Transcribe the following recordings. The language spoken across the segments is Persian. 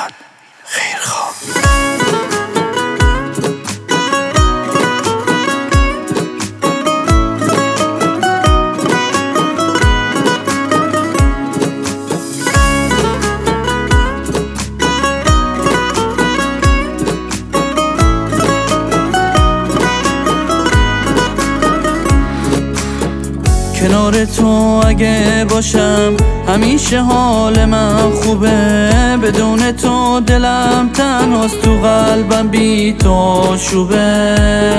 میلاد خیرخواه. کنار تو اگه باشم همیشه حال من خوبه، بدون تو دلم تنهاست، تو قلبم بی تو شوبه.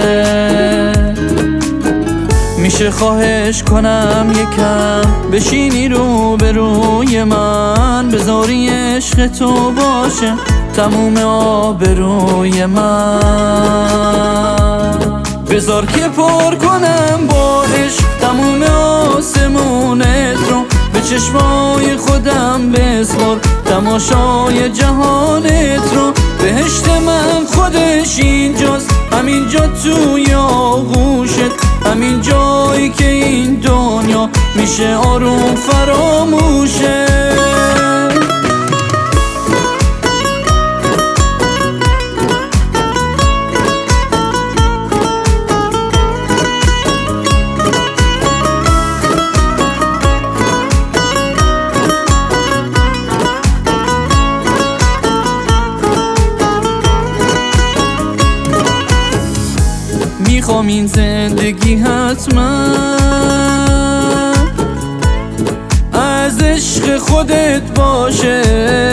میشه خواهش کنم یکم بشینی رو به روی من، بذاری عشق تو باشه تموم آبروی من. بذار که پر کنم با عشق تموم آسمونت رو، به چشمای خودم بسپار تماشای جهانت رو. بهشت من خودش اینجاست، همینجا توی آغوشت، همین جایی که این دنیا میشه آروم فراموشه. میخوام این زندگی حتما از عشق خودت باشه،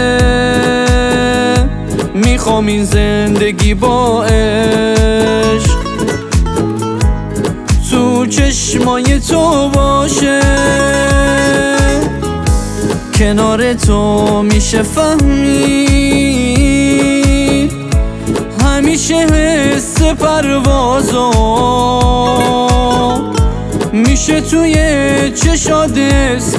میخوام این زندگی با عشق تو چشمای تو باشه. کنار تو میشه فهمید همیشه حس پروازو، میشه توی چشات حس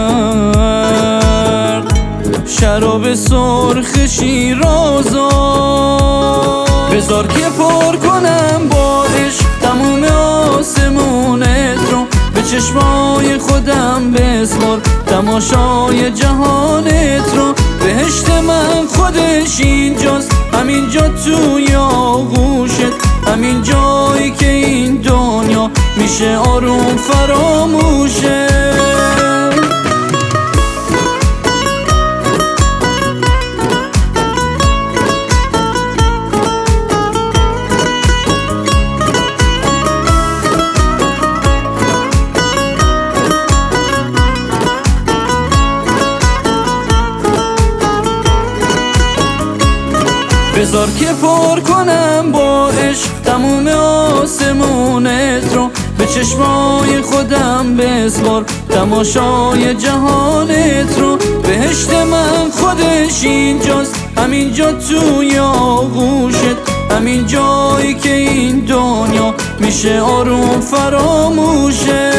کرد شراب سرخ شیرازو. بذار که پر کنم با عشق تموم آسمونت رو، به چشمای خودم بسپار تماشای جهانت رو. بهشت من خودش اینجاست، همینجا توی آغوشت، همین جایی که این دنیا میشه آروم فراموشه. بذار که پر کنم با عشق تموم آسمونت رو، به چشمای خودم بسپار تماشای جهانت رو. بهشت من خودش اینجاست، همینجا توی آغوشت، همین جایی که این دنیا میشه آروم فراموشه.